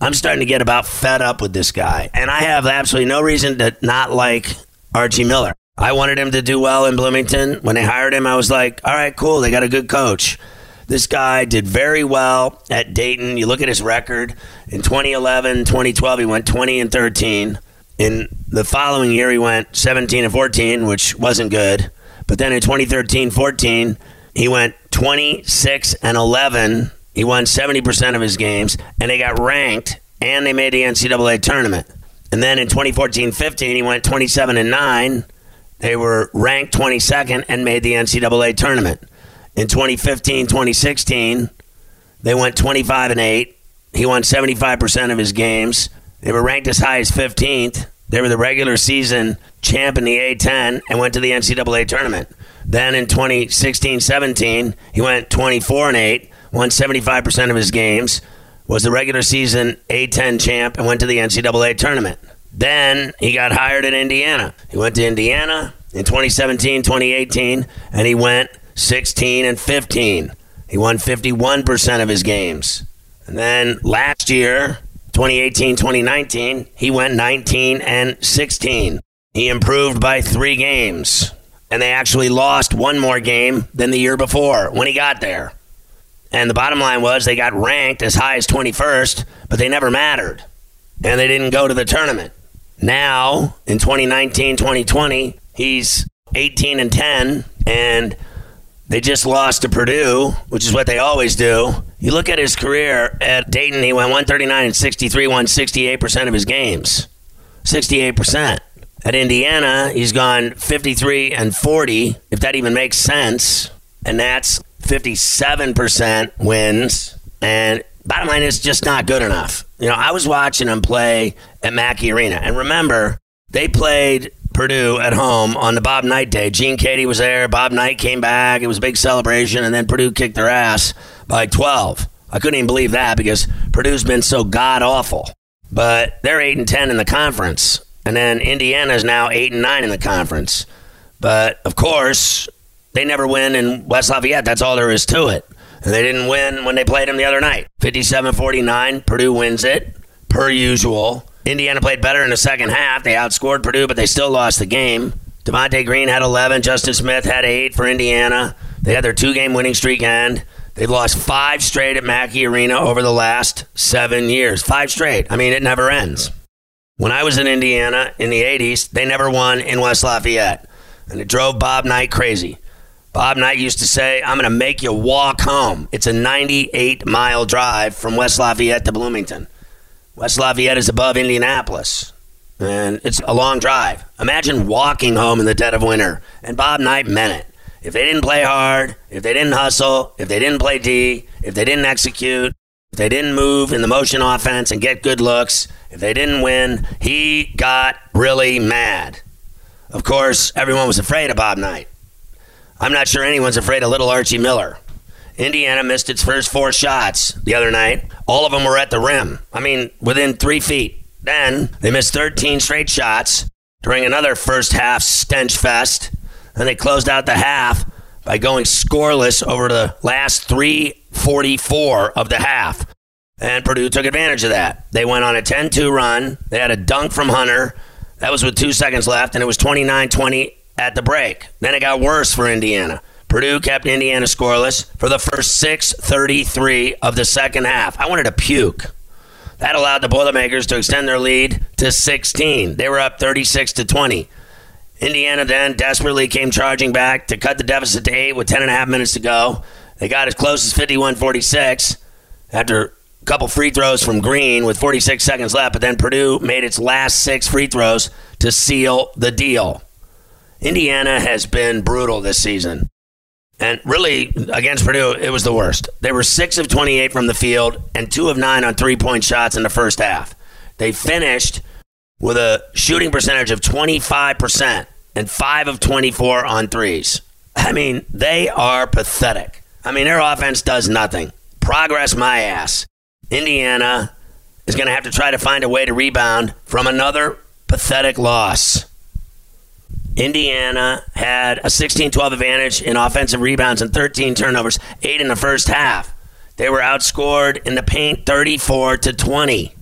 I'm starting to get about fed up with this guy. And I have absolutely no reason to not like Archie Miller. I wanted him to do well in Bloomington. When they hired him, I was like, all right, cool. They got a good coach. This guy did very well at Dayton. You look at his record. In twenty eleven, twenty twelve, he went twenty and thirteen. In the following year, he went seventeen and fourteen, which wasn't good. But then in twenty thirteen fourteen, he went twenty-six and eleven. He won seventy percent of his games, and they got ranked, and they made the N C double A tournament. And then in twenty fourteen fifteen, he went twenty-seven and nine. They were ranked twenty-second and made the N C double A tournament. In twenty fifteen twenty sixteen, they went twenty-five and eight. He won seventy-five percent of his games. They were ranked as high as fifteenth. They were the regular season champ in the A ten and went to the N C double A tournament. Then in twenty sixteen seventeen, he went twenty-four and eight. Won seventy-five percent of his games, was the regular season A ten champ, and went to the N C double A tournament. Then he got hired at Indiana. He went to Indiana in twenty seventeen twenty eighteen, and he went sixteen and fifteen. He won fifty-one percent of his games. And then last year, twenty eighteen twenty nineteen, he went nineteen and sixteen. He improved by three games. And they actually lost one more game than the year before when he got there. And the bottom line was they got ranked as high as twenty-first, but they never mattered. And they didn't go to the tournament. Now, in twenty nineteen twenty twenty, he's eighteen and ten, and they just lost to Purdue, which is what they always do. You look at his career at Dayton, he went one thirty-nine and sixty-three, won sixty-eight percent of his games. sixty-eight percent. At Indiana, he's gone fifty-three and forty, if that even makes sense. And that's fifty-seven percent wins, and bottom line is just not good enough. You know, I was watching him play at Mackey Arena, and remember, they played Purdue at home on the Bob Knight day. Gene Cady was there, Bob Knight came back, it was a big celebration, and then Purdue kicked their ass by twelve. I couldn't even believe that because Purdue's been so god-awful. But they're eight and ten in the conference, and then Indiana's now eight and nine in the conference. But, of course, they never win in West Lafayette. That's all there is to it. And they didn't win when they played them the other night. fifty-seven forty-nine, Purdue wins it, per usual. Indiana played better in the second half. They outscored Purdue, but they still lost the game. Devontae Green had eleven. Justin Smith had eight for Indiana. They had their two-game winning streak end. They've lost five straight at Mackey Arena over the last seven years. Five straight. I mean, it never ends. When I was in Indiana in the eighties, they never won in West Lafayette. And it drove Bob Knight crazy. Bob Knight used to say, I'm going to make you walk home. It's a ninety-eight mile drive from West Lafayette to Bloomington. West Lafayette is above Indianapolis, and it's a long drive. Imagine walking home in the dead of winter. And Bob Knight meant it. If they didn't play hard, if they didn't hustle, if they didn't play D, if they didn't execute, if they didn't move in the motion offense and get good looks, if they didn't win, he got really mad. Of course, everyone was afraid of Bob Knight. I'm not sure anyone's afraid of little Archie Miller. Indiana missed its first four shots the other night. All of them were at the rim. I mean, within three feet. Then they missed thirteen straight shots during another first half stench fest. And they closed out the half by going scoreless over the last three forty-four of the half. And Purdue took advantage of that. They went on a ten two run. They had a dunk from Hunter. That was with two seconds left, and it was twenty-nine twenty at the break. Then it got worse for Indiana. Purdue kept Indiana scoreless for the first six thirty-three of the second half. I wanted to puke. That allowed the Boilermakers to extend their lead to sixteen. They were up thirty-six to twenty. Indiana then desperately came charging back to cut the deficit to eight with ten and a half minutes to go. They got as close as fifty-one forty-six after a couple free throws from Green with forty-six seconds left, but then Purdue made its last six free throws to seal the deal. Indiana has been brutal this season. And really, against Purdue, it was the worst. They were six of twenty-eight from the field and two of nine on three-point shots in the first half. They finished with a shooting percentage of twenty-five percent and five of twenty-four on threes. I mean, they are pathetic. I mean, their offense does nothing. Progress my ass. Indiana is going to have to try to find a way to rebound from another pathetic loss. Indiana had a sixteen twelve advantage in offensive rebounds and thirteen turnovers, eight in the first half. They were outscored in the paint thirty-four to twenty.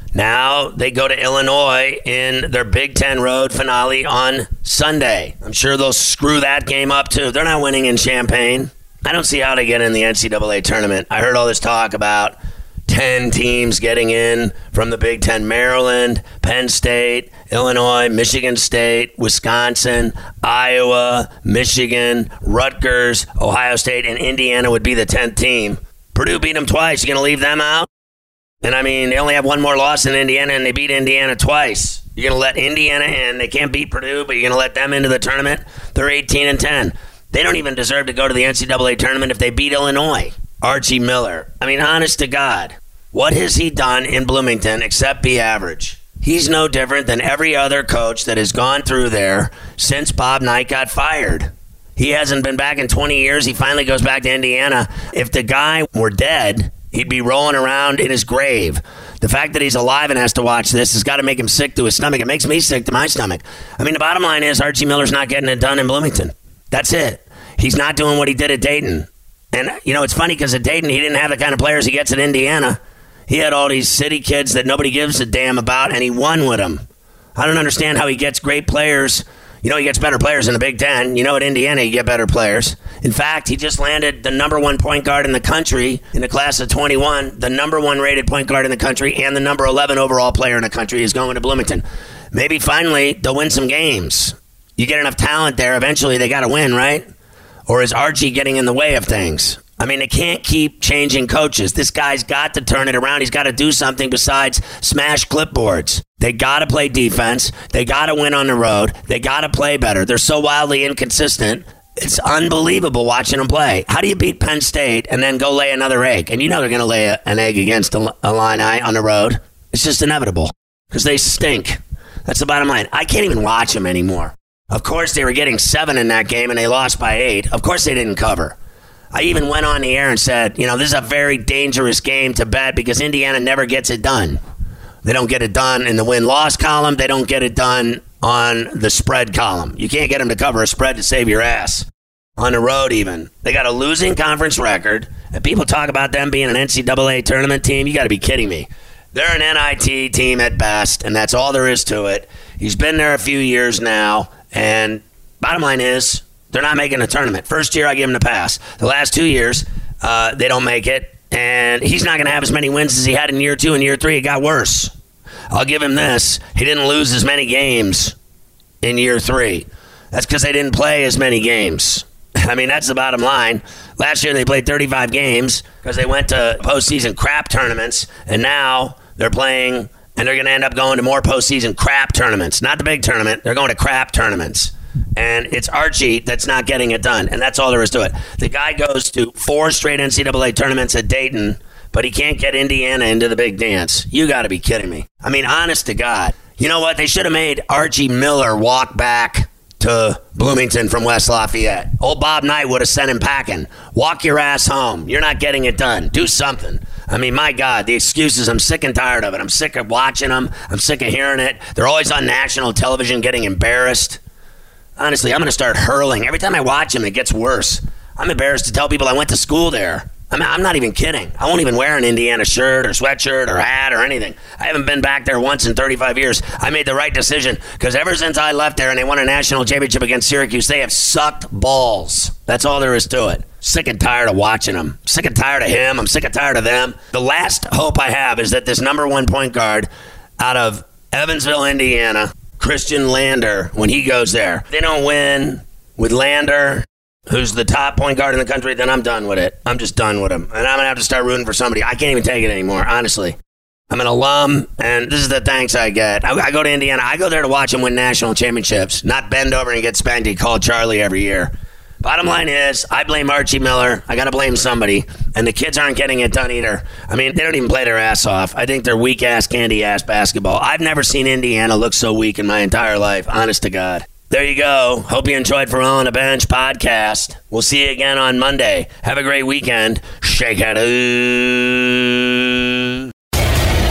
Now they go to Illinois in their Big Ten road finale on Sunday. I'm sure they'll screw that game up too. They're not winning in Champaign. I don't see how they get in the N C double A tournament. I heard all this talk about ten teams getting in from the Big Ten. Maryland, Penn State, Illinois, Michigan State, Wisconsin, Iowa, Michigan, Rutgers, Ohio State, and Indiana would be the tenth team. Purdue beat them twice. You going to leave them out? And, I mean, they only have one more loss in Indiana, and they beat Indiana twice. You're going to let Indiana in. They can't beat Purdue, but you're going to let them into the tournament? They're eighteen and ten. They don't even deserve to go to the N C double A tournament if they beat Illinois. Archie Miller. I mean, honest to God, what has he done in Bloomington except be average? He's no different than every other coach that has gone through there since Bob Knight got fired. He hasn't been back in twenty years. He finally goes back to Indiana. If the guy were dead, he'd be rolling around in his grave. The fact that he's alive and has to watch this has got to make him sick to his stomach. It makes me sick to my stomach. I mean, the bottom line is Archie Miller's not getting it done in Bloomington. That's it. He's not doing what he did at Dayton. And, you know, it's funny because at Dayton, he didn't have the kind of players he gets at Indiana. He had all these city kids that nobody gives a damn about, and he won with them. I don't understand how he gets great players. You know, he gets better players in the Big Ten. You know, at Indiana, you get better players. In fact, he just landed the number one point guard in the country in the class of twenty-one, the number one rated point guard in the country, and the number eleven overall player in the country is going to Bloomington. Maybe finally they'll win some games. You get enough talent there, eventually they got to win, right? Or is Archie getting in the way of things? I mean, they can't keep changing coaches. This guy's got to turn it around. He's got to do something besides smash clipboards. They got to play defense. They got to win on the road. They got to play better. They're so wildly inconsistent. It's unbelievable watching them play. How do you beat Penn State and then go lay another egg? And you know they're going to lay a, an egg against Illini on the road. It's just inevitable because they stink. That's the bottom line. I can't even watch them anymore. Of course, they were getting seven in that game, and they lost by eight. Of course, they didn't cover. I even went on the air and said, you know, this is a very dangerous game to bet because Indiana never gets it done. They don't get it done in the win-loss column. They don't get it done on the spread column. You can't get them to cover a spread to save your ass. On the road, even. They got a losing conference record, and people talk about them being an N C double A tournament team. You got to be kidding me. They're an N I T team at best, and that's all there is to it. He's been there a few years now. And bottom line is, they're not making a tournament. First year, I give him the pass. The last two years, uh, they don't make it. And he's not going to have as many wins as he had in year two. In year three, it got worse. I'll give him this. He didn't lose as many games in year three. That's because they didn't play as many games. I mean, that's the bottom line. Last year, they played thirty-five games because they went to postseason crap tournaments. And now they're playing... And they're going to end up going to more postseason crap tournaments. Not the big tournament. They're going to crap tournaments. And it's Archie that's not getting it done. And that's all there is to it. The guy goes to four straight N C double A tournaments at Dayton, but he can't get Indiana into the big dance. You got to be kidding me. I mean, honest to God. You know what? They should have made Archie Miller walk back to Bloomington from West Lafayette. Old Bob Knight would have sent him packing. Walk your ass home. You're not getting it done. Do something. I mean, my God, the excuses, I'm sick and tired of it. I'm sick of watching them. I'm sick of hearing it. They're always on national television getting embarrassed. Honestly, I'm going to start hurling. Every time I watch them, it gets worse. I'm embarrassed to tell people I went to school there. I mean, I'm not even kidding. I won't even wear an Indiana shirt or sweatshirt or hat or anything. I haven't been back there once in thirty-five years. I made the right decision because ever since I left there and they won a national championship against Syracuse, they have sucked balls. That's all there is to it. Sick and tired of watching them. Sick and tired of him. I'm sick and tired of them. The last hope I have is that this number one point guard out of Evansville, Indiana, Christian Lander, when he goes there, they don't win with Lander, who's the top point guard in the country, then I'm done with it. I'm just done with him. And I'm going to have to start rooting for somebody. I can't even take it anymore, honestly. I'm an alum, and this is the thanks I get. I, I go to Indiana. I go there to watch him win national championships, not bend over and get spanked and call Charlie every year. Bottom line is, I blame Archie Miller. I got to blame somebody. And the kids aren't getting it done either. I mean, they don't even play their ass off. I think they're weak-ass, candy-ass basketball. I've never seen Indiana look so weak in my entire life, honest to God. There you go. Hope you enjoyed Ferrall on the Bench podcast. We'll see you again on Monday. Have a great weekend. Shake it.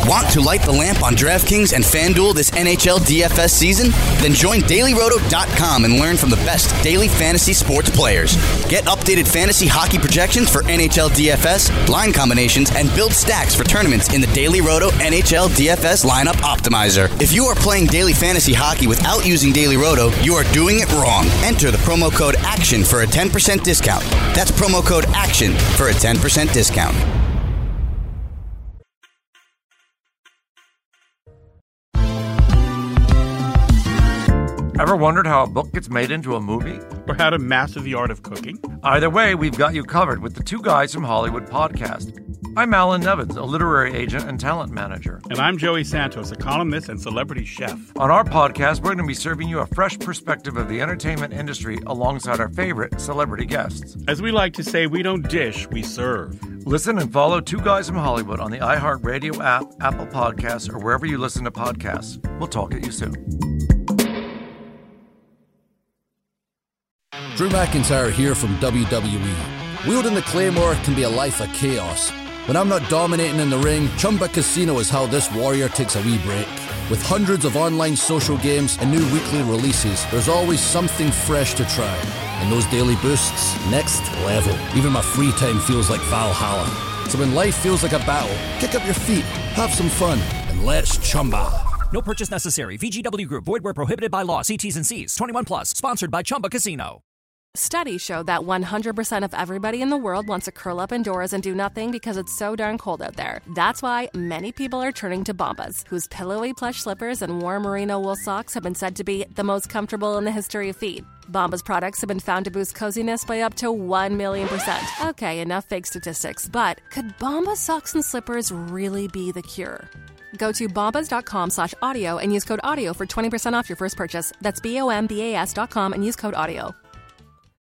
Want to light the lamp on DraftKings and FanDuel this N H L D F S season? Then join Daily Roto dot com and learn from the best daily fantasy sports players. Get updated fantasy hockey projections for N H L D F S, line combinations, and build stacks for tournaments in the Daily Roto N H L D F S Lineup Optimizer. If you are playing daily fantasy hockey without using Daily Roto, you are doing it wrong. Enter the promo code ACTION for a ten percent discount. That's promo code ACTION for a ten percent discount. Ever wondered how a book gets made into a movie? Or how to master the art of cooking? Either way, we've got you covered with the Two Guys from Hollywood podcast. I'm Alan Nevins, a literary agent and talent manager. And I'm Joey Santos, a columnist and celebrity chef. On our podcast, we're going to be serving you a fresh perspective of the entertainment industry alongside our favorite celebrity guests. As we like to say, we don't dish, we serve. Listen and follow Two Guys from Hollywood on the iHeartRadio app, Apple Podcasts, or wherever you listen to podcasts. We'll talk at you soon. Drew McIntyre here from W W E. Wielding the Claymore can be a life of chaos. When I'm not dominating in the ring, Chumba Casino is how this warrior takes a wee break. With hundreds of online social games and new weekly releases, there's always something fresh to try. And those daily boosts, next level. Even my free time feels like Valhalla. So when life feels like a battle, kick up your feet, have some fun, and let's Chumba. No purchase necessary. V G W Group. Void where prohibited by law. See T's and C's. twenty-one plus. Sponsored by Chumba Casino. Studies show that one hundred percent of everybody in the world wants to curl up indoors and do nothing because it's so darn cold out there. That's why many people are turning to Bombas, whose pillowy plush slippers and warm merino wool socks have been said to be the most comfortable in the history of feet. Bombas products have been found to boost coziness by up to one million percent. Okay, enough fake statistics, but could Bombas socks and slippers really be the cure? Go to bombas.com slash audio and use code audio for twenty percent off your first purchase. That's B O M B A S dot com and use code audio.